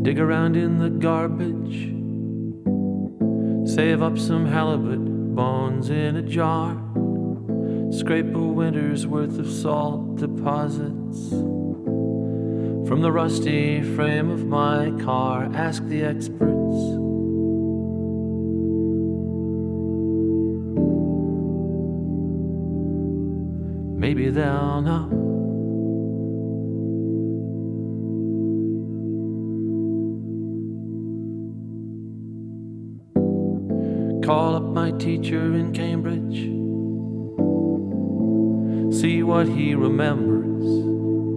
Dig around in the garbage, save up some halibut bones in a jar, scrape a winter's worth of salt deposits from the rusty frame of my car. Ask the experts. Maybe they'll know. Call up my teacher in Cambridge, see what he remembers.